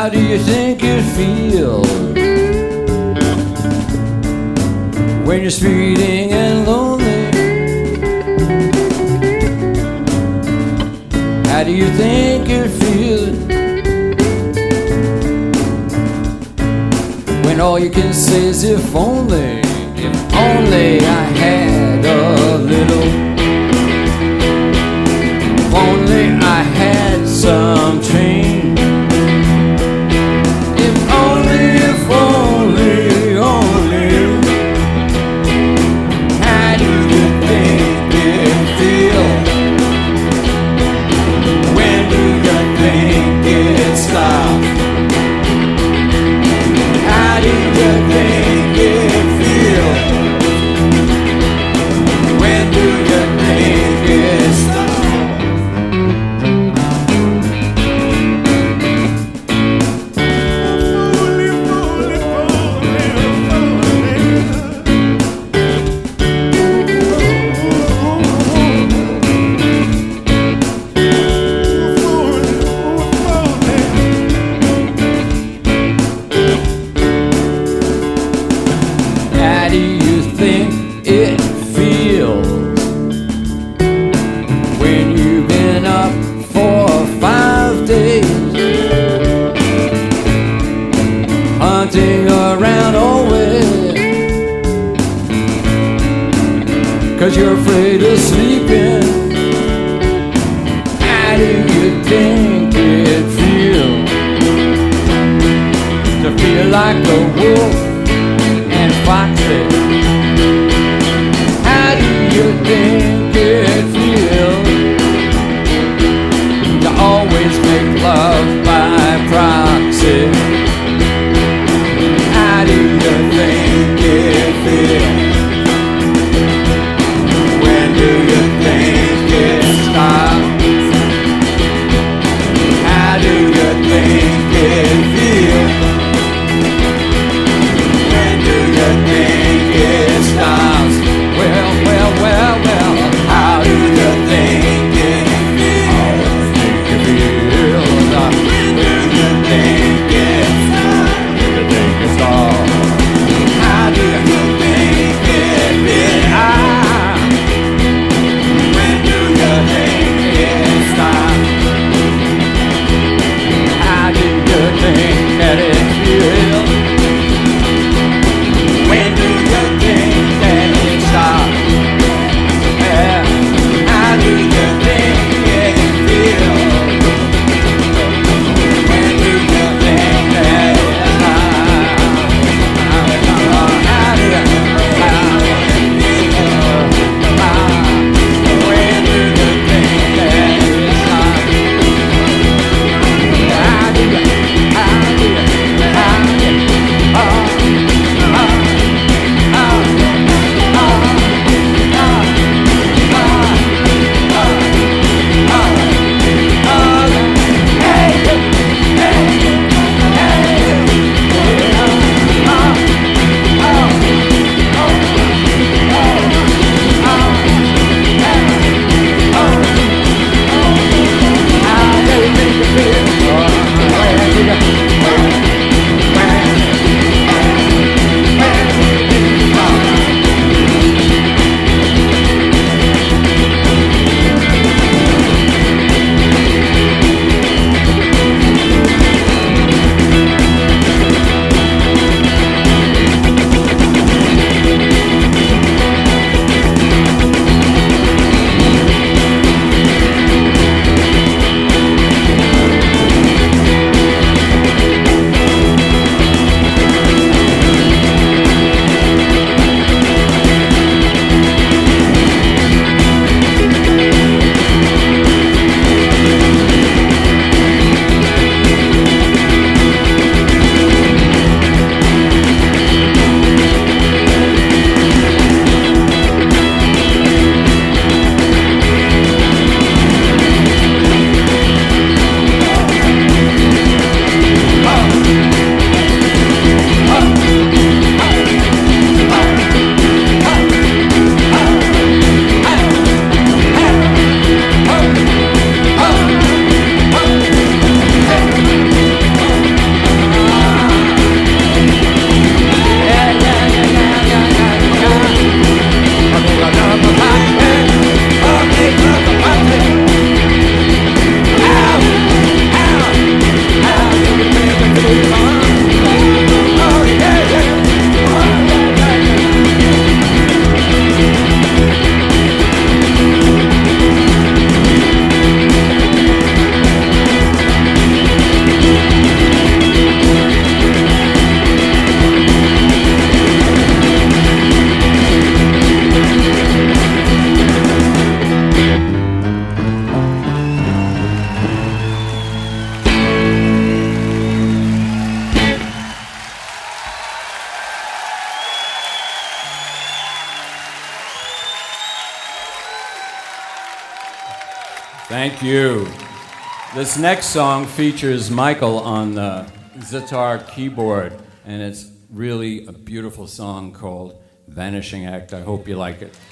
How do you think it feels when you're speeding and lonely? How do you think it feels when all you can say is if only I had a little, if only I had some change, if only, how do you think it feels? When do you think it stops? How do you think it feels? When do you think it stops? How do you think it feels when you've been up for 5 days, hunting around always, 'cause you're afraid of sleeping? How do you think it feels to feel like a wolf and foxy? How do you think it feels to always make love by proxy? How do you think it feels? When do you think it stops? How do you think it feels? Thank you. This next song features Michael on the Zitar keyboard, and it's really a beautiful song called Vanishing Act. I hope you like it.